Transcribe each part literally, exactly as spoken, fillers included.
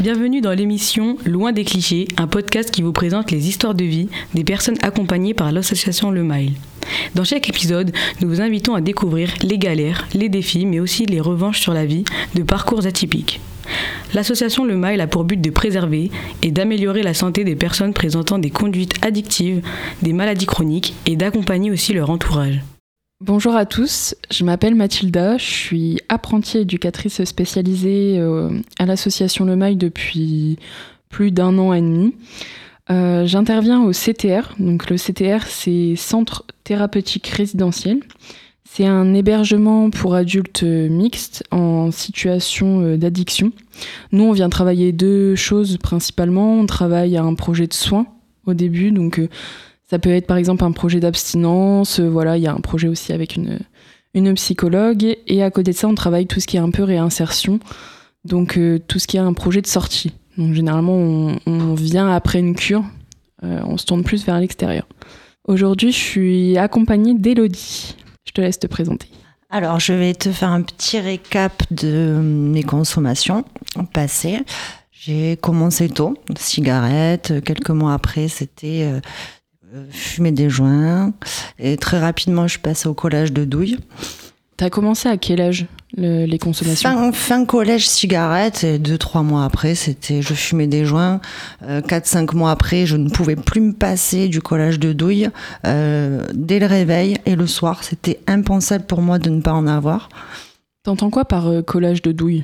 Bienvenue dans l'émission Loin des clichés, un podcast qui vous présente les histoires de vie des personnes accompagnées par l'association Le Mile. Dans chaque épisode, nous vous invitons à découvrir les galères, les défis, mais aussi les revanches sur la vie de parcours atypiques. L'association Le Mile a pour but de préserver et d'améliorer la santé des personnes présentant des conduites addictives, des maladies chroniques et d'accompagner aussi leur entourage. Bonjour à tous, je m'appelle Mathilda, je suis apprentie éducatrice spécialisée euh, à l'association Le Mile depuis plus d'un an et demi. Euh, j'interviens au C T R, donc le C T R c'est Centre Thérapeutique Résidentiel. C'est un hébergement pour adultes mixtes en situation d'addiction. Nous, on vient travailler deux choses principalement. On travaille à un projet de soins au début, donc euh, ça peut être par exemple un projet d'abstinence. Euh, voilà, il y a un projet aussi avec une, une psychologue. Et à côté de ça, on travaille tout ce qui est un peu réinsertion, donc euh, tout ce qui est un projet de sortie. Donc généralement, on, on vient après une cure, euh, on se tourne plus vers l'extérieur. Aujourd'hui, je suis accompagnée d'Élodie. Je te laisse te présenter. Alors, je vais te faire un petit récap de mes consommations passées. J'ai commencé tôt, cigarettes. Quelques mois après, c'était euh, fumer des joints. Et très rapidement, je suis passée au collage de douille. T'as commencé à quel âge, le, les consommations ? Fin, fin collège, cigarette, et deux, trois mois après, c'était, je fumais des joints. Euh, quatre, cinq mois après, je ne pouvais plus me passer du collage de douille. Euh, dès le réveil et le soir, c'était impensable pour moi de ne pas en avoir. T'entends quoi par euh, collage de douille ?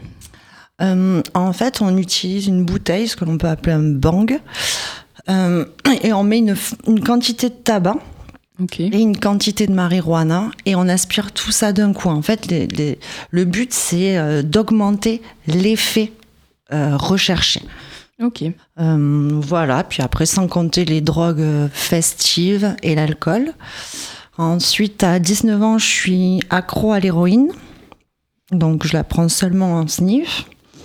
euh, En fait, on utilise une bouteille, ce que l'on peut appeler un bang, euh, et on met une, une quantité de tabac. Okay. Et une quantité de marijuana, et on aspire tout ça d'un coup. En fait, les, les, le but, c'est euh, d'augmenter l'effet euh, recherché. Ok. Euh, voilà, puis après, sans compter les drogues festives et l'alcool. Ensuite, à dix-neuf ans, je suis accro à l'héroïne, donc je la prends seulement en sniff.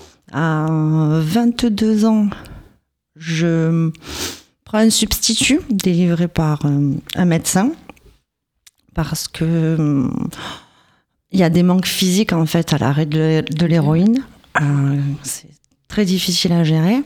À vingt-deux ans, je... un substitut délivré par euh, un médecin parce que euh, il y a des manques physiques en fait à l'arrêt de, de l'héroïne. Euh, c'est très difficile à gérer,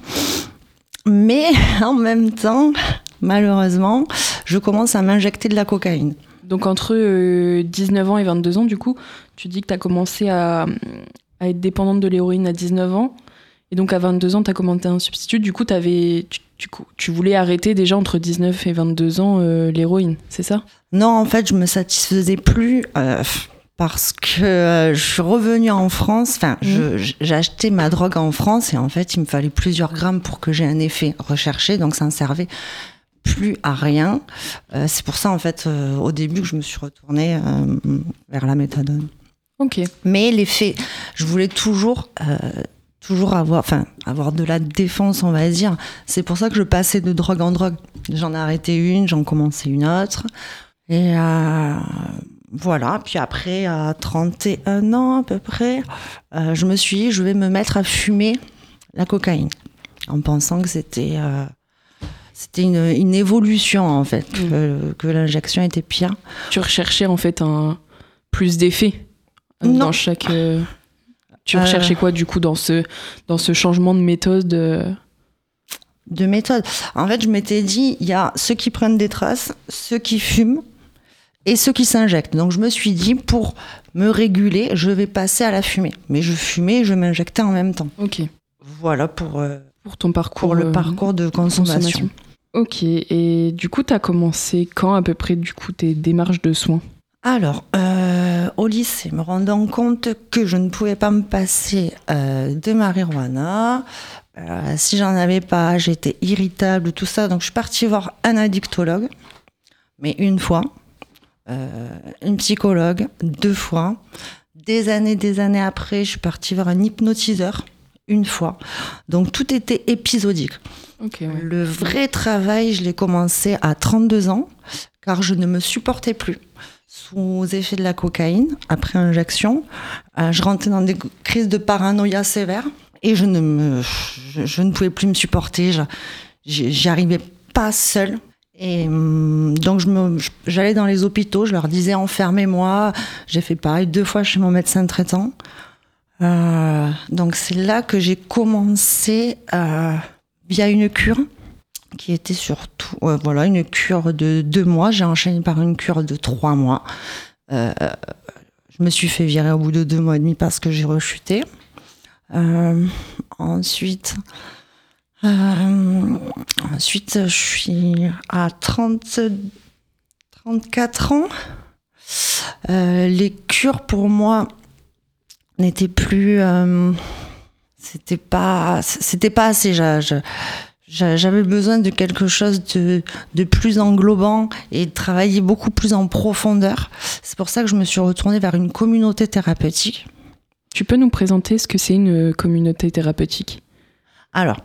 mais en même temps, malheureusement, je commence à m'injecter de la cocaïne. Donc entre euh, dix-neuf ans et vingt-deux ans, du coup, tu dis que tu as commencé à, à être dépendante de l'héroïne à dix-neuf ans. Et donc à vingt-deux ans, tu as commencé un substitut. Du coup, t'avais, tu, tu, tu voulais arrêter déjà entre dix-neuf et vingt-deux ans euh, l'héroïne, c'est ça ? Non, en fait, je me satisfaisais plus euh, parce que euh, je suis revenue en France. Enfin, mmh. je, j'ai acheté ma drogue en France et en fait, il me fallait plusieurs grammes pour que j'ai un effet recherché. Donc, ça ne servait plus à rien. Euh, c'est pour ça, en fait, euh, au début, que je me suis retournée euh, vers la méthadone. Ok. Mais l'effet, je voulais toujours... Euh, toujours avoir, enfin, avoir de la défense, on va dire. C'est pour ça que je passais de drogue en drogue. J'en ai arrêté une, j'en commençais une autre. Et euh, voilà. Puis après, à trente et un ans à peu près, euh, je me suis dit, je vais me mettre à fumer la cocaïne. En pensant que c'était, euh, c'était une, une évolution, en fait. Mmh. Que, que l'injection était pire. Tu recherchais, en fait, un plus d'effet euh, dans chaque... Euh... Tu recherchais quoi, du coup, dans ce, dans ce changement de méthode de... de méthode. En fait, je m'étais dit, il y a ceux qui prennent des traces, ceux qui fument et ceux qui s'injectent. Donc, je me suis dit, pour me réguler, je vais passer à la fumée. Mais je fumais et je m'injectais en même temps. Ok. Voilà pour, euh, pour ton parcours, pour le parcours de consommation. consommation. Ok. Et du coup, tu as commencé quand, à peu près, du coup, tes démarches de soins ? Alors, euh, au lycée, me rendant compte que je ne pouvais pas me passer euh, de marijuana. Euh, si j'en avais pas, j'étais irritable, tout ça. Donc, je suis partie voir un addictologue, mais une fois. Euh, une psychologue, deux fois. Des années, des années après, je suis partie voir un hypnotiseur, une fois. Donc, tout était épisodique. Okay, ouais. Le vrai travail, je l'ai commencé à trente-deux ans, car je ne me supportais plus. Sous effet de la cocaïne, après injection, euh, je rentrais dans des crises de paranoïa sévères et je ne, me, je, je ne pouvais plus me supporter. Je, j'y arrivais pas seule. Et euh, donc, je me, j'allais dans les hôpitaux, je leur disais enfermez-moi. J'ai fait pareil deux fois chez mon médecin traitant. Euh, donc c'est là que j'ai commencé euh, via une cure qui était surtout euh, voilà, une cure de deux mois. J'ai enchaîné par une cure de trois mois. Euh, je me suis fait virer au bout de deux mois et demi parce que j'ai rechuté. Euh, ensuite, euh, ensuite, je suis à trente, trente-quatre ans. Euh, les cures pour moi n'étaient plus, euh, c'était pas, c'était pas assez. Je, je, j'avais besoin de quelque chose de, de plus englobant et de travailler beaucoup plus en profondeur. C'est pour ça que je me suis retournée vers une communauté thérapeutique. Tu peux nous présenter ce que c'est une communauté thérapeutique ? Alors,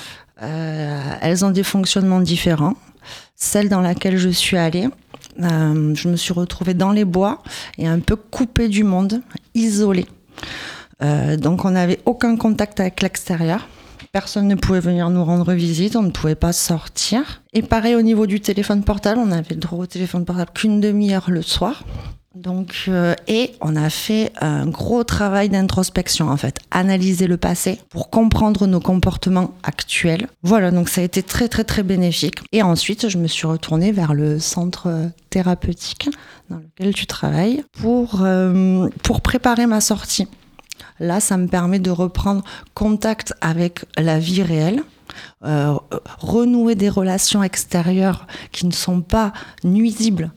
euh, elles ont des fonctionnements différents. Celle dans laquelle je suis allée, euh, je me suis retrouvée dans les bois et un peu coupée du monde, isolée. Euh, donc on n'avait aucun contact avec l'extérieur. Personne ne pouvait venir nous rendre visite, on ne pouvait pas sortir. Et pareil au niveau du téléphone portable, on avait le droit au téléphone portable qu'une demi-heure le soir. Donc, euh, et on a fait un gros travail d'introspection en fait, analyser le passé pour comprendre nos comportements actuels. Voilà, donc ça a été très très très bénéfique. Et ensuite, je me suis retournée vers le centre thérapeutique dans lequel tu travailles pour, euh, pour préparer ma sortie. Là, ça me permet de reprendre contact avec la vie réelle, euh, renouer des relations extérieures qui ne sont pas nuisibles.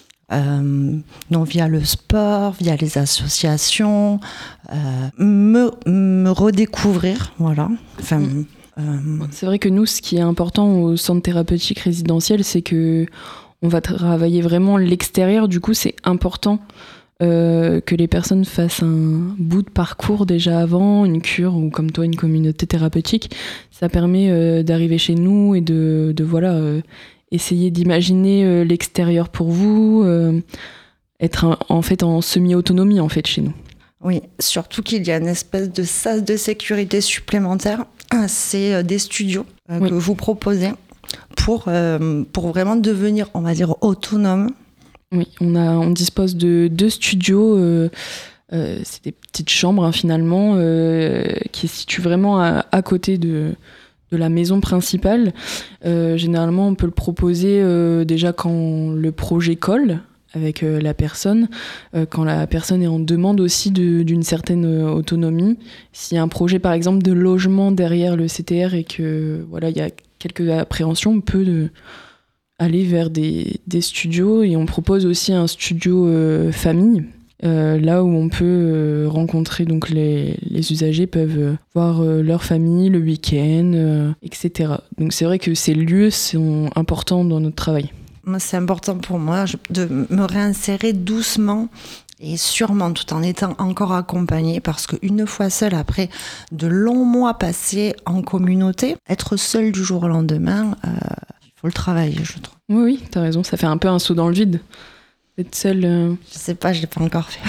Euh, donc via le sport, via les associations, euh, me, me redécouvrir, voilà. Enfin, mmh. euh... C'est vrai que nous, ce qui est important au centre thérapeutique résidentiel, c'est que on va travailler vraiment l'extérieur. Du coup, c'est important euh, que les personnes fassent un bout de parcours déjà avant, une cure ou comme toi, une communauté thérapeutique. Ça permet euh, d'arriver chez nous et de, de voilà. Euh, essayer d'imaginer euh, l'extérieur pour vous, euh, être un, en fait en semi-autonomie en fait chez nous. Oui, surtout qu'il y a une espèce de sas de sécurité supplémentaire, c'est euh, des studios euh, oui. que vous proposez pour, euh, pour vraiment devenir, on va dire, autonome. Oui, on, a, on dispose de deux studios, euh, euh, c'est des petites chambres hein, finalement, euh, qui se situent vraiment à, à côté de... de la maison principale. Euh, généralement, on peut le proposer euh, déjà quand le projet colle avec euh, la personne, euh, quand la personne est en demande aussi de, d'une certaine euh, autonomie. S'il y a un projet, par exemple, de logement derrière le C T R et que voilà, il y a quelques appréhensions, on peut de, aller vers des, des studios et on propose aussi un studio euh, famille. Euh, là où on peut euh, rencontrer donc les, les usagers peuvent euh, voir euh, leur famille le week-end, euh, et cetera. Donc c'est vrai que ces lieux sont importants dans notre travail. C'est important pour moi de me réinsérer doucement et sûrement tout en étant encore accompagnée parce qu'une fois seule, après de longs mois passés en communauté, être seule du jour au lendemain, euh, il faut le travailler, je trouve. Oui, oui, t'as raison, ça fait un peu un saut dans le vide. D'être seule. Euh... Je sais pas, je l'ai pas encore fait.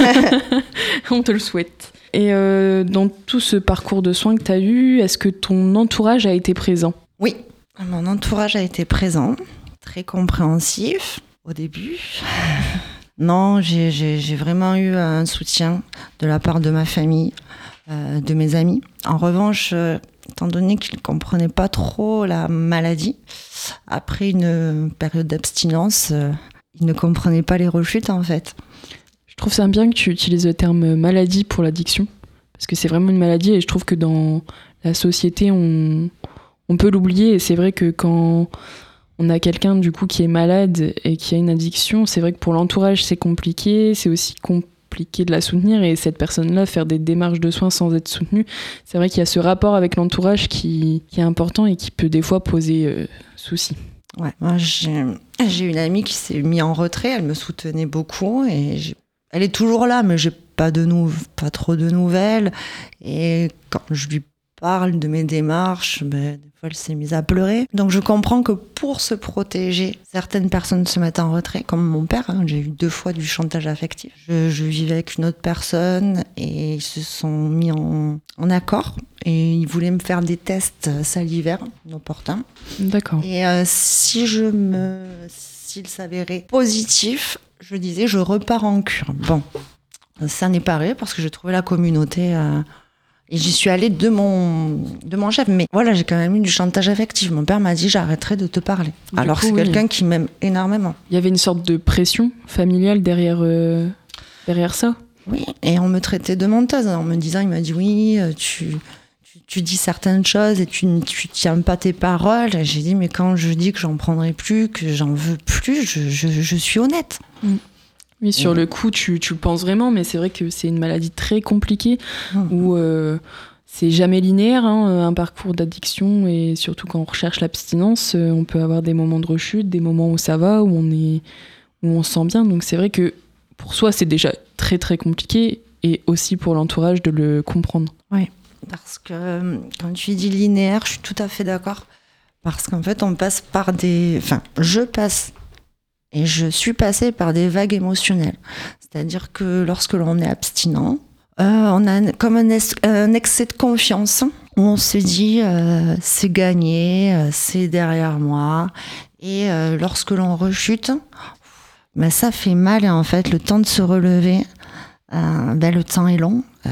On te le souhaite. Et euh, dans tout ce parcours de soins que tu as eu, est-ce que ton entourage a été présent ? Oui, mon entourage a été présent, très compréhensif au début. Non, j'ai, j'ai, j'ai vraiment eu un soutien de la part de ma famille, euh, de mes amis. En revanche, euh, étant donné qu'ils ne comprenaient pas trop la maladie, après une période d'abstinence, euh, ils ne comprenaient pas les rechutes en fait. Je trouve ça bien que tu utilises le terme maladie pour l'addiction, parce que c'est vraiment une maladie et je trouve que dans la société, on, on peut l'oublier et c'est vrai que quand on a quelqu'un du coup qui est malade et qui a une addiction, c'est vrai que pour l'entourage c'est compliqué, c'est aussi compliqué de la soutenir et cette personne-là faire des démarches de soins sans être soutenue, c'est vrai qu'il y a ce rapport avec l'entourage qui, qui est important et qui peut des fois poser euh, souci. Ouais, moi j'ai, j'ai une amie qui s'est mise en retrait, elle me soutenait beaucoup et j'ai, elle est toujours là, mais j'ai pas de nou- pas trop de nouvelles. Et quand je lui parle de mes démarches, ben, des fois elle s'est mise à pleurer. Donc je comprends que pour se protéger, certaines personnes se mettent en retrait, comme mon père. Hein, j'ai eu deux fois du chantage affectif. Je, je vivais avec une autre personne et ils se sont mis en, en accord. Et ils voulaient me faire des tests salivaires opportuns. D'accord. Et euh, si je me, s'il s'avérait positif, je disais je repars en cure. Bon, ça n'est pas vrai parce que j'ai trouvé la communauté euh, et j'y suis allée de mon, de mon chef. Mais voilà, j'ai quand même eu du chantage affectif. Mon père m'a dit j'arrêterai de te parler. Du Alors coup, c'est oui. quelqu'un qui m'aime énormément. Il y avait une sorte de pression familiale derrière, euh, derrière ça. Oui, et on me traitait de menteuse en me disant, il m'a dit oui, tu, tu, tu dis certaines choses et tu ne tiens pas tes paroles. Et j'ai dit, mais quand je dis que j'en prendrai plus, que j'en veux plus, je, je, je suis honnête. Mm. Oui, sur mmh. le coup, tu, tu le penses vraiment, mais c'est vrai que c'est une maladie très compliquée mmh. où euh, c'est jamais linéaire, hein, un parcours d'addiction, et surtout quand on recherche l'abstinence, euh, on peut avoir des moments de rechute, des moments où ça va, où on, est, où on se sent bien. Donc c'est vrai que pour soi, c'est déjà très très compliqué, et aussi pour l'entourage de le comprendre. Oui, parce que quand tu dis linéaire, je suis tout à fait d'accord. Parce qu'en fait, on passe par des... Enfin, je passe... Et je suis passée par des vagues émotionnelles. C'est-à-dire que lorsque l'on est abstinent, euh, on a comme un, es- un excès de confiance où on se dit euh, c'est gagné, euh, c'est derrière moi. Et euh, lorsque l'on rechute, ben ça fait mal. Et en fait, le temps de se relever, euh, ben le temps est long. Euh,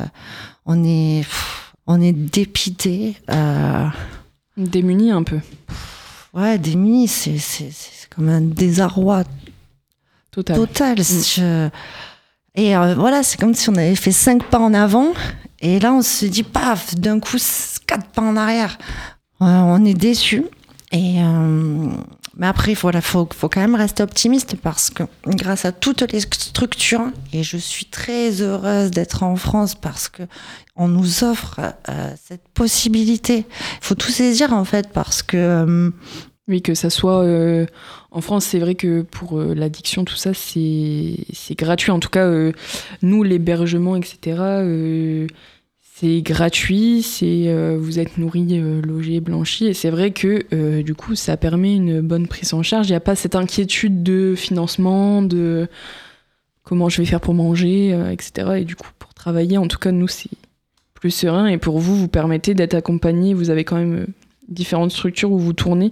on est, pff, on est dépité. Euh, Démuni un peu. Ouais, démuni, c'est, c'est, c'est comme un désarroi total. total. Mmh. Je... Et euh, voilà, c'est comme si on avait fait cinq pas en avant, et là on se dit, paf, d'un coup, quatre pas en arrière. Euh, on est déçus. Et euh... Mais après, voilà, faut, faut quand même rester optimiste parce que grâce à toutes les structures, et je suis très heureuse d'être en France parce que on nous offre euh, cette possibilité. Il faut tout saisir en fait parce que... Euh... Oui, que ça soit... Euh, en France, c'est vrai que pour euh, l'addiction, tout ça, c'est, c'est gratuit. En tout cas, euh, nous, l'hébergement, et cetera, euh, c'est gratuit, c'est, euh, vous êtes nourri, euh, logé, blanchi. Et c'est vrai que euh, du coup, ça permet une bonne prise en charge. Il n'y a pas cette inquiétude de financement, de comment je vais faire pour manger, euh, et cetera. Et du coup, pour travailler, en tout cas, nous, c'est plus serein. Et pour vous, vous permettez d'être accompagné. Vous avez quand même euh, différentes structures où vous tournez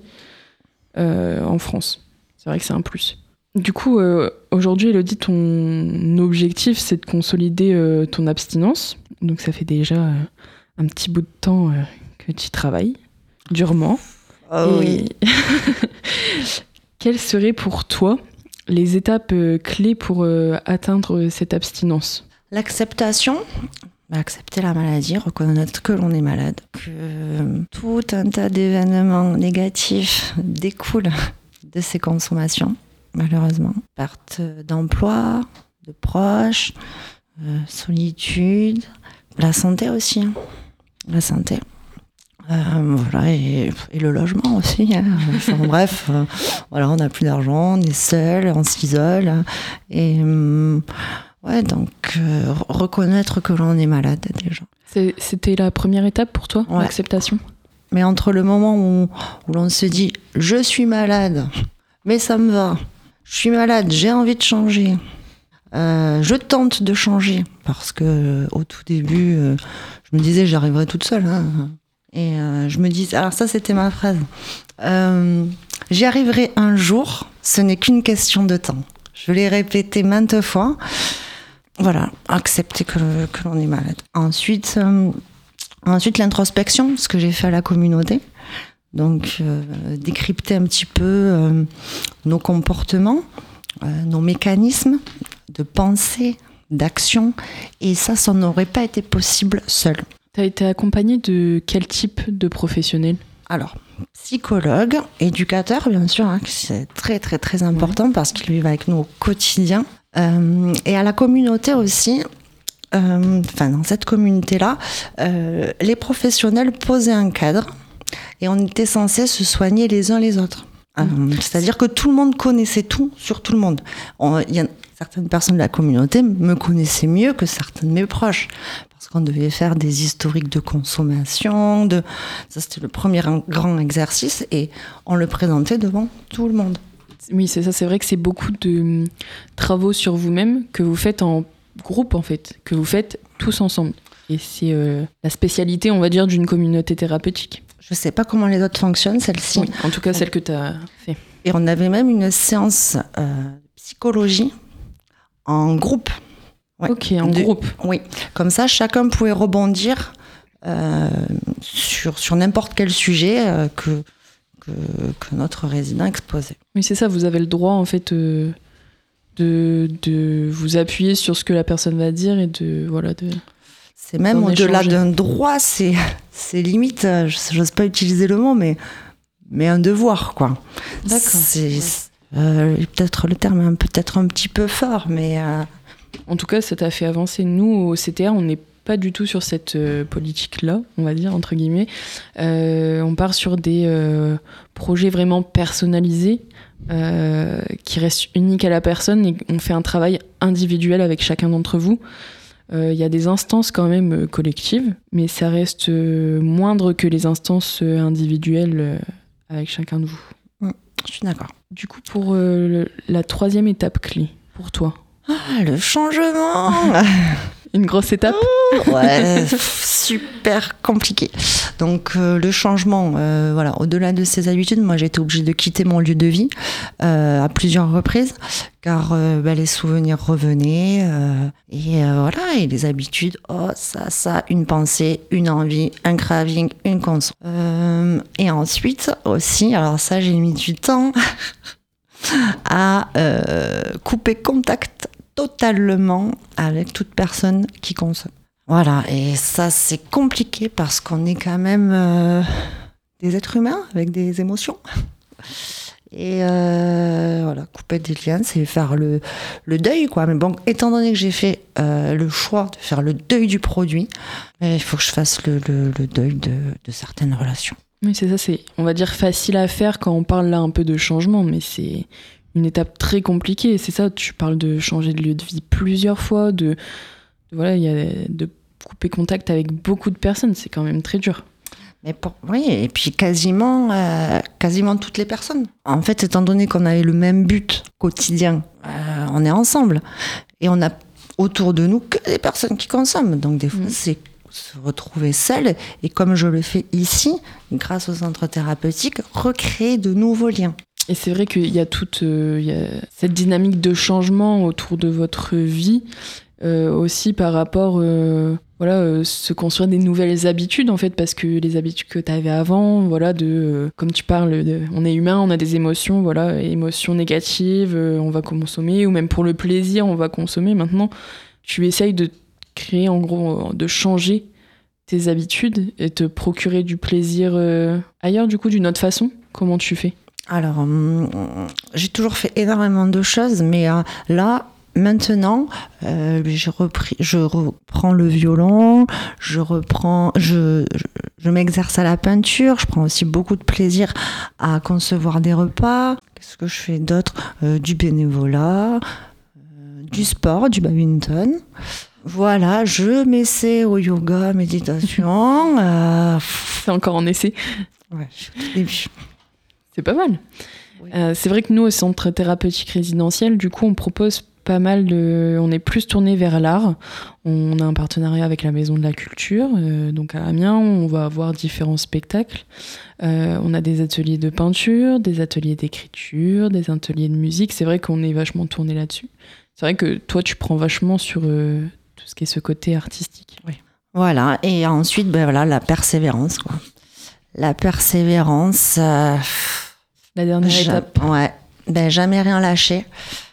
euh, en France. C'est vrai que c'est un plus. Du coup, euh, aujourd'hui, Elodie, ton objectif, c'est de consolider euh, ton abstinence. Donc ça fait déjà euh, un petit bout de temps euh, que tu travailles durement. Oh oui. Quelles seraient pour toi les étapes euh, clés pour euh, atteindre cette abstinence ? L'acceptation, accepter la maladie, reconnaître que l'on est malade, que euh, tout un tas d'événements négatifs découlent de ces consommations, malheureusement. Perte d'emploi, de proches, euh, solitude, la santé aussi, hein. la santé. Euh, voilà, et, et le logement aussi. Hein. Enfin, bref, euh, voilà, on n'a plus d'argent, on est seul, on s'isole. Et euh, ouais, donc euh, reconnaître que l'on est malade déjà. C'est, c'était la première étape pour toi, ouais. L'acceptation ? Mais entre le moment où, où l'on se dit « je suis malade, mais ça me va, je suis malade, j'ai envie de changer », Euh, je tente de changer parce que euh, au tout début, euh, je me disais j'y arriverais toute seule. Hein. Et euh, je me disais, alors ça c'était ma phrase, euh, j'y arriverai un jour, ce n'est qu'une question de temps. Je l'ai répété maintes fois. Voilà, accepter que, que l'on est malade. Ensuite, euh, ensuite l'introspection, ce que j'ai fait à la communauté. Donc euh, décrypter un petit peu euh, nos comportements, euh, nos mécanismes de pensée, d'action, et ça, ça n'aurait pas été possible seul. Tu as été accompagnée de quel type de professionnel ? Alors, psychologue, éducateur, bien sûr, hein, c'est très très très important ouais. parce qu'ils vivent avec nous au quotidien. Euh, et à la communauté aussi, euh, enfin dans cette communauté-là, euh, les professionnels posaient un cadre et on était censés se soigner les uns les autres. Euh, c'est-à-dire que tout le monde connaissait tout sur tout le monde. Il y a certaines personnes de la communauté me connaissaient mieux que certains de mes proches, parce qu'on devait faire des historiques de consommation. De... Ça, c'était le premier grand exercice, et on le présentait devant tout le monde. Oui, c'est ça. C'est vrai que c'est beaucoup de travaux sur vous-même que vous faites en groupe, en fait, que vous faites tous ensemble. Et c'est euh, la spécialité, on va dire, d'une communauté thérapeutique. Je ne sais pas comment les autres fonctionnent, celle-ci. Oui, en tout cas, celle que tu as fait. Et on avait même une séance euh, psychologie en groupe. Ouais. Ok, en De- groupe. Oui, comme ça, chacun pouvait rebondir euh, sur, sur n'importe quel sujet euh, que, que, que notre résident exposait. Oui, c'est ça, vous avez le droit en fait euh, de, de vous appuyer sur ce que la personne va dire et de... Voilà, de... C'est même D'en au-delà échanger. d'un droit, c'est, c'est limite, euh, j'ose pas utiliser le mot, mais, mais un devoir, quoi. D'accord. C'est, Ouais. c'est, euh, peut-être le terme est un- peut-être un petit peu fort, mais euh, En tout cas, ça t'a fait avancer. Nous, au C T A, on n'est pas du tout sur cette euh, politique-là, on va dire, entre guillemets. Euh, on part sur des euh, projets vraiment personnalisés euh, qui restent uniques à la personne et on fait un travail individuel avec chacun d'entre vous. Euh, Il y a des instances quand même euh, collectives, mais ça reste euh, moindre que les instances euh, individuelles euh, avec chacun de vous. je suis d'accord. Du coup, pour euh, le- la troisième étape clé, pour toi, Ah, le changement une grosse étape. Ouais, pff, super compliqué. Donc euh, le changement, euh, voilà, au-delà de ces habitudes, moi j'ai été obligée de quitter mon lieu de vie euh, à plusieurs reprises, car euh, bah, les souvenirs revenaient euh, et euh, voilà, et les habitudes, oh ça, ça, une pensée, une envie, un craving, une conso. Euh, et ensuite aussi, alors ça j'ai mis du temps à euh, couper contact totalement avec toute personne qui consomme. Voilà, et ça c'est compliqué parce qu'on est quand même euh, des êtres humains avec des émotions. Et euh, voilà, couper des liens, c'est faire le, le deuil, quoi. Mais bon, étant donné que j'ai fait euh, le choix de faire le deuil du produit, il faut que je fasse le, le, le deuil de, de certaines relations. Oui, c'est ça, c'est, on va dire, facile à faire quand on parle là un peu de changement, mais c'est une étape très compliquée. C'est ça, tu parles de changer de lieu de vie plusieurs fois, de, de voilà, il y a de couper contact avec beaucoup de personnes, c'est quand même très dur. Mais pour, oui, et puis quasiment, euh, quasiment toutes les personnes. En fait, étant donné qu'on avait le même but quotidien, euh, on est ensemble. Et on a autour de nous que des personnes qui consomment. Donc des fois, Mmh. c'est se retrouver seul. Et comme je le fais ici, grâce au centre thérapeutique, recréer de nouveaux liens. Et c'est vrai qu'il y a toute euh, il y a cette dynamique de changement autour de votre vie, euh, aussi par rapport, euh, voilà, euh, se construire des nouvelles habitudes en fait, parce que les habitudes que tu avais avant, voilà, de, euh, comme tu parles, de, on est humain, on a des émotions, voilà, émotions négatives, euh, on va consommer, ou même pour le plaisir, on va consommer. Maintenant, tu essayes de créer, en gros, de changer tes habitudes et te procurer du plaisir euh, ailleurs, du coup, d'une autre façon. Comment tu fais ? Alors, hum, j'ai toujours fait énormément de choses, mais euh, là, maintenant, euh, j'ai repris, je reprends le violon, je reprends, je, je, je m'exerce à la peinture, je prends aussi beaucoup de plaisir à concevoir des repas. Qu'est-ce que je fais d'autre ? Euh, Du bénévolat, euh, du sport, du badminton. Voilà, je m'essaie au yoga, méditation. Euh, C'est encore en essai. ouais, je suis au tout début. C'est pas mal. Oui. Euh, c'est vrai que nous, au centre thérapeutique résidentiel, du coup, on propose pas mal de... On est plus tourné vers l'art. On a un partenariat avec la Maison de la Culture, euh, donc à Amiens, on va avoir différents spectacles. Euh, on a des ateliers de peinture, des ateliers d'écriture, des ateliers de musique. C'est vrai qu'on est vachement tourné là-dessus. C'est vrai que toi, tu prends vachement sur euh, tout ce qui est ce côté artistique. Oui. Voilà, et ensuite, ben voilà, la persévérance, quoi. La persévérance... Euh... La dernière Ja- étape. Ouais, ben jamais rien lâcher.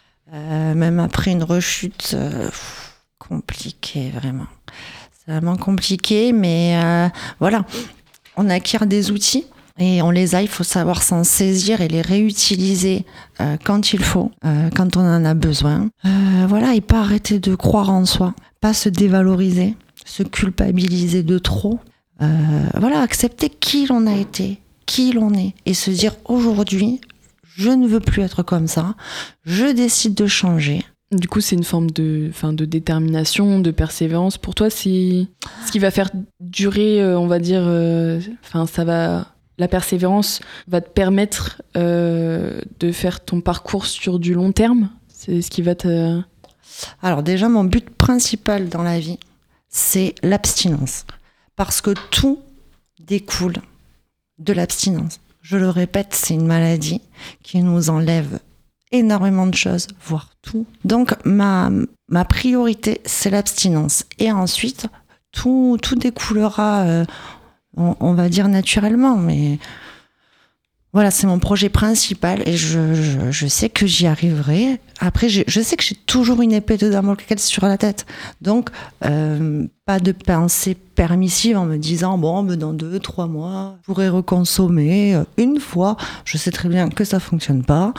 Euh, même après une rechute, euh, pff, compliqué vraiment. C'est vraiment compliqué, mais euh, voilà, on acquiert des outils et on les a, il faut savoir s'en saisir et les réutiliser euh, quand il faut, euh, quand on en a besoin. Euh, voilà, et pas arrêter de croire en soi, pas se dévaloriser, se culpabiliser de trop. Euh, voilà, accepter qui l'on a été, qui l'on est et se dire aujourd'hui, je ne veux plus être comme ça, je décide de changer. Du coup, c'est une forme de, enfin, de détermination, de persévérance. Pour toi, c'est ce qui va faire durer, euh, on va dire, euh, enfin, ça va, la persévérance va te permettre euh, de faire ton parcours sur du long terme. C'est ce qui va te... Alors déjà, mon but principal dans la vie, c'est l'abstinence. Parce que tout découle de l'abstinence. Je le répète, c'est une maladie qui nous enlève énormément de choses, voire tout. Donc, ma, ma priorité, c'est l'abstinence. Et ensuite, tout, tout découlera, euh, on, on va dire naturellement, mais voilà, c'est mon projet principal et je, je, je sais que j'y arriverai. Après, je, je sais que j'ai toujours une épée de Damoclès sur la tête. Donc, euh, pas de pensée permissive en me disant, bon, ben dans deux, trois mois, je pourrais reconsommer une fois. Je sais très bien que ça fonctionne pas.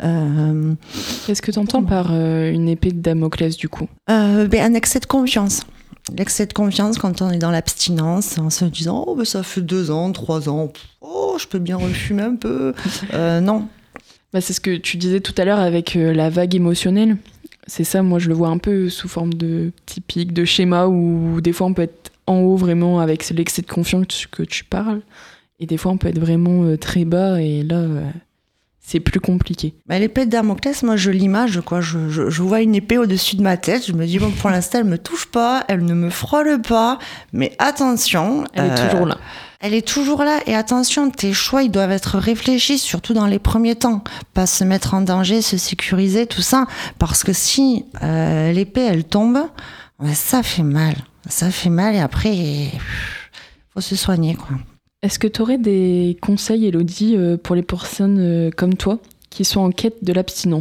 Euh, Qu'est-ce que tu entends par euh, une épée de Damoclès, du coup ? euh, ben, Un excès de confiance. L'excès de confiance quand on est dans l'abstinence, en se disant, oh, ben ça fait deux ans, trois ans, oh, je peux bien refumer un peu. Euh, non. Bah, c'est ce que tu disais tout à l'heure avec euh, la vague émotionnelle. C'est ça, moi je le vois un peu sous forme de typique, de schéma où des fois on peut être en haut vraiment avec l'excès de confiance que tu parles et des fois on peut être vraiment euh, très bas et là euh, c'est plus compliqué. Bah, l'épée de Damoclès, moi je l'image, quoi. Je, je, je vois une épée au-dessus de ma tête, je me dis bon, pour l'instant elle me touche pas, elle ne me frôle pas, mais attention. Elle euh, est toujours là. Elle est toujours là et attention, tes choix ils doivent être réfléchis, surtout dans les premiers temps. Pas se mettre en danger, se sécuriser, tout ça. Parce que si euh, l'épée elle tombe, bah, ça fait mal. Ça fait mal et après, il faut se soigner, quoi. Est-ce que tu aurais des conseils, Élodie, pour les personnes comme toi qui sont en quête de l'abstinence ?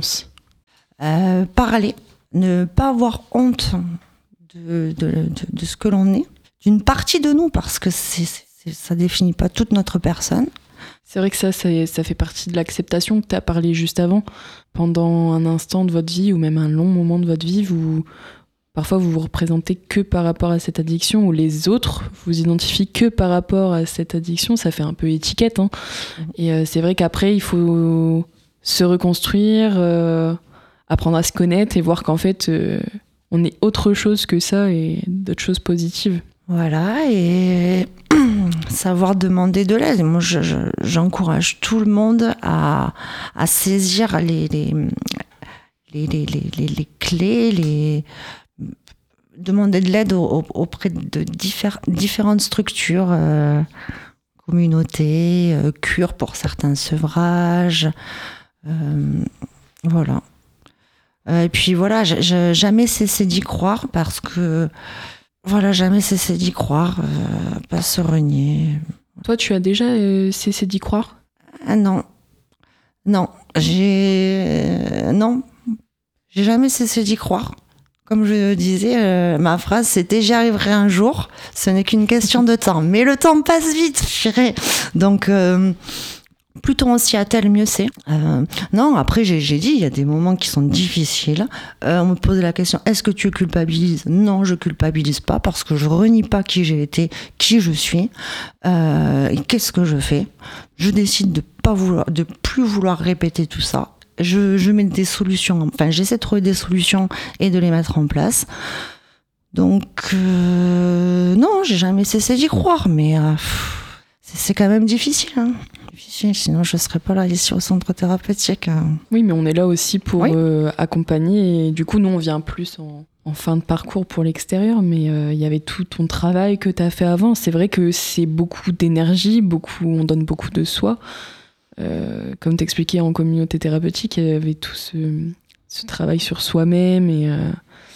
euh, Parler, ne pas avoir honte de, de, de, de ce que l'on est, d'une partie de nous, parce que c'est, c'est, ça définit pas toute notre personne. C'est vrai que ça, ça, ça fait partie de l'acceptation que tu as parlé juste avant. Pendant un instant de votre vie ou même un long moment de votre vie, vous... Parfois, vous vous représentez que par rapport à cette addiction, ou les autres vous identifient que par rapport à cette addiction. Ça fait un peu étiquette. Hein. Et euh, c'est vrai qu'après, il faut se reconstruire, euh, apprendre à se connaître et voir qu'en fait, euh, on est autre chose que ça et d'autres choses positives. Voilà, et savoir demander de l'aide. Moi, je, je, j'encourage tout le monde à, à saisir les, les, les, les, les, les, les clés, les... demander de l'aide auprès de diffère, différentes structures, euh, communautés, euh, cures pour certains sevrages, euh, voilà. Euh, et puis voilà, j'ai jamais cessé d'y croire parce que, voilà, jamais cessé d'y croire, euh, pas se renier. Toi, tu as déjà euh, cessé d'y croire ? Ah non, non, j'ai, euh, non, j'ai jamais cessé d'y croire. Comme je disais, euh, ma phrase, c'était « j'y arriverai un jour, ce n'est qu'une question de temps ». Mais le temps passe vite, j'irai. Donc, euh, plus tôt on s'y attelle, mieux c'est. Euh, non, après, j'ai, j'ai dit, il y a des moments qui sont difficiles. Euh, on me pose la question « est-ce que tu culpabilises ?» Non, je culpabilise pas parce que je renie pas qui j'ai été, qui je suis. Euh, et qu'est-ce que je fais ? Je décide de pas vouloir, de plus vouloir répéter tout ça. Je, je mets des solutions, enfin j'essaie de trouver des solutions et de les mettre en place. Donc euh, non, j'ai jamais cessé d'y croire, mais euh, c'est, c'est quand même difficile, hein. Difficile, sinon je serais pas là ici au centre thérapeutique. Hein. Oui, mais on est là aussi pour oui. euh, accompagner. Et du coup, nous on vient plus en, en fin de parcours pour l'extérieur, mais il euh, y avait tout ton travail que tu as fait avant. C'est vrai que c'est beaucoup d'énergie, beaucoup, on donne beaucoup de soi. Euh, comme t'expliquais en communauté thérapeutique, il y avait tout ce, ce travail sur soi-même et euh,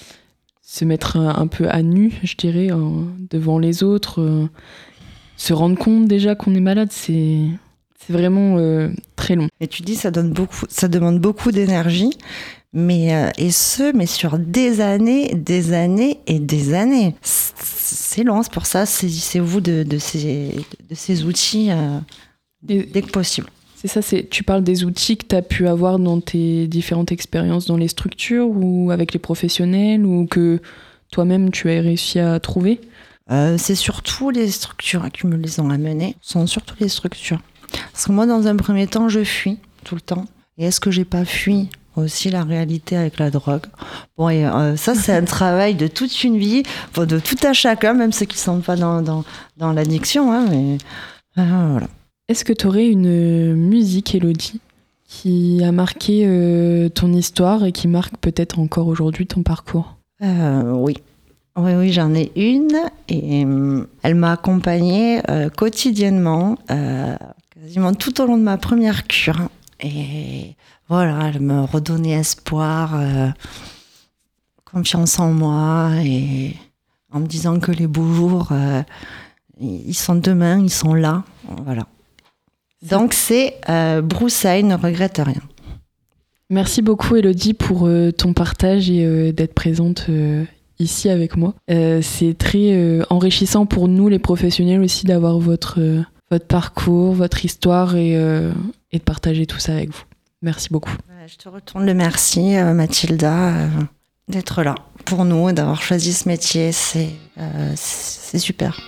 se mettre un, un peu à nu, je dirais, en, devant les autres, euh, se rendre compte déjà qu'on est malade, c'est, c'est vraiment euh, très long. Et tu dis ça donne beaucoup, ça demande beaucoup d'énergie, mais euh, et ce, mais sur des années, des années et des années. C'est, c'est long, c'est pour ça, saisissez-vous de, de ces, de ces outils euh, et, dès que possible. C'est ça, c'est, tu parles des outils que tu as pu avoir dans tes différentes expériences dans les structures ou avec les professionnels ou que toi-même tu as réussi à trouver ? euh, C'est surtout les structures qui me les ont amenées, ce sont surtout les structures. Parce que moi, dans un premier temps, je fuis tout le temps. Et est-ce que j'ai pas fui aussi la réalité avec la drogue ? Bon, et euh, ça, c'est un travail de toute une vie, de tout à chacun, même ceux qui ne sont pas dans, dans, dans l'addiction, hein, mais euh, voilà. Est-ce que tu aurais une musique, Élodie, qui a marqué euh, ton histoire et qui marque peut-être encore aujourd'hui ton parcours ? euh, Oui. Oui, oui, j'en ai une et euh, elle m'a accompagnée euh, quotidiennement, euh, quasiment tout au long de ma première cure. Et voilà, elle me redonnait espoir, euh, confiance en moi, et en me disant que les beaux jours, euh, ils sont demain, ils sont là. Voilà. Donc c'est euh, Broussailles ne regrette rien. Merci beaucoup Élodie pour euh, ton partage et euh, d'être présente euh, ici avec moi. Euh, c'est très euh, enrichissant pour nous les professionnels aussi d'avoir votre, euh, votre parcours, votre histoire et, euh, et de partager tout ça avec vous. Merci beaucoup. Je te retourne le merci euh, Mathilda euh, d'être là pour nous et d'avoir choisi ce métier. C'est, euh, c'est super.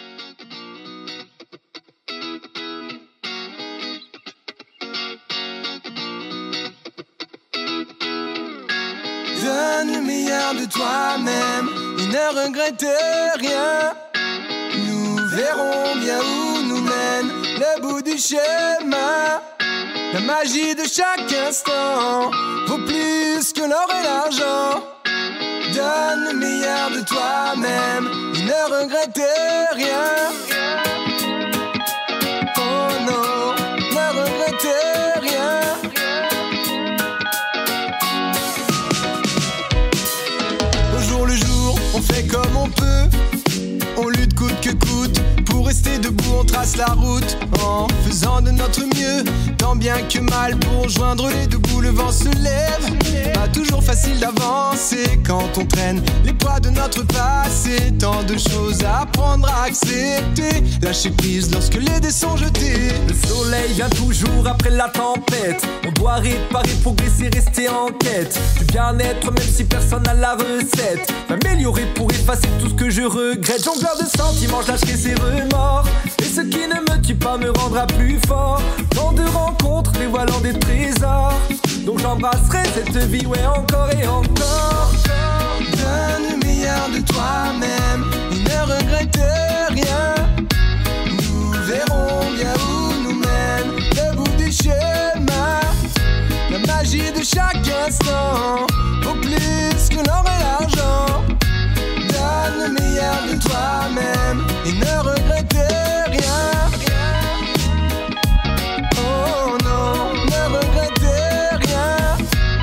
Donne le meilleur de toi-même et ne regrette rien. Nous verrons bien où nous mène le bout du chemin. La magie de chaque instant vaut plus que l'or et l'argent. Donne le meilleur de toi-même et ne regrette rien. Oh non, ne regrette rien. On fait comme on peut, on lutte coûte que coûte. Pour rester debout on trace la route en faisant de notre mieux, tant bien que mal pour joindre les deux bouts. Le vent se lève, pas toujours facile d'avancer quand on traîne les poids de notre passé. Tant de choses à apprendre à accepter, lâcher prise lorsque les dés sont jetés. Le soleil vient toujours après la tempête. On doit réparer, progresser, rester en quête du bien-être même si personne n'a la recette. M'améliorer pour effacer tout ce que je regrette. Jongleur de sentiments, je lâcherai ses remords. Et ce qui ne me tue pas me rendra plus fort. Tant de rencontres dévoilant des trésors. Donc j'embrasserai cette vie, ouais, encore et encore. Donne le meilleur de toi-même et ne regrette rien. Nous verrons bien où nous mène le bout du chemin. La magie de chaque instant vaut plus que l'or et l'argent. Donne le meilleur de toi-même et ne regrette rien. Oh non, ne regrette rien.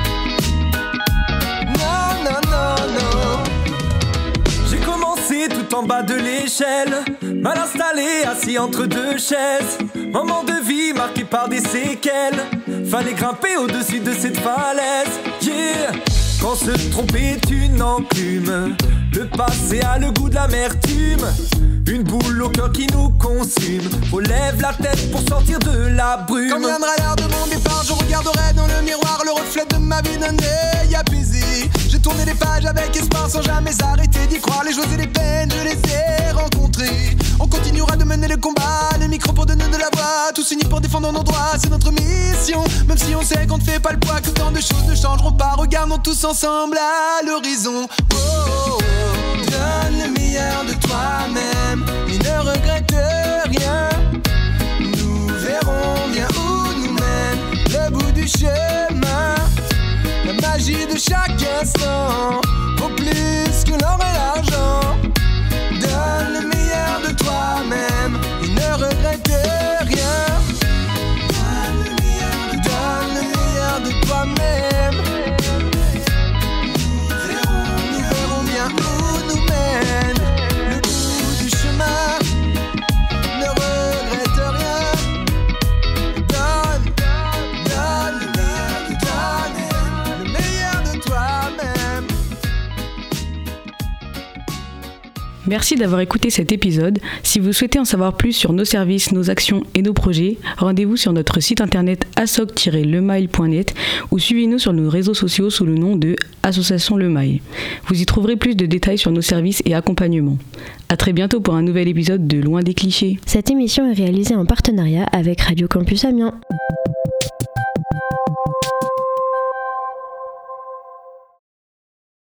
Non, non, non, non. J'ai commencé tout en bas de l'échelle, mal installé, assis entre deux chaises. Moment de vie marqué par des séquelles. Fallait grimper au-dessus de cette falaise. Yeah. Quand se tromper est une enclume, le passé a le goût de l'amertume. Une boule au cœur qui nous consume. Relève la tête pour sortir de la brume. Quand viendra l'heure de mon départ, je regarderai dans le miroir le reflet de ma vie d'un œil apaisé. J'ai tourné les pages avec espoir sans jamais arrêter d'y croire. Les joies et les peines, je les ai rencontrées. On continuera de mener le combat, le micro pour donner de la voix. Tous unis pour défendre nos droits, c'est notre mission. Même si on sait qu'on ne fait pas le poids, que tant de choses ne changeront pas. Regardons tous ensemble à l'horizon. Oh, oh, oh. Donne le meilleur de toi-même et ne regrette rien. Nous verrons bien où nous mène le bout du chemin. La magie de chaque instant vaut plus que l'or et l'argent. Donne le meilleur de toi-même et ne regrette rien. Donne le meilleur de, Donne le meilleur de toi-même. Nous verrons, nous verrons bien où nous mène le bout du chemin. Ne regrette rien. Donne, donne le meilleur de toi-même, le meilleur de toi-même. Merci d'avoir écouté cet épisode. Si vous souhaitez en savoir plus sur nos services, nos actions et nos projets, rendez-vous sur notre site internet asoc tiret lemail point net ou suivez-nous sur nos réseaux sociaux sous le nom de Association Le Mail. Vous y trouverez plus de détails sur nos services et accompagnements. À très bientôt pour un nouvel épisode de Loin des clichés. Cette émission est réalisée en partenariat avec Radio Campus Amiens.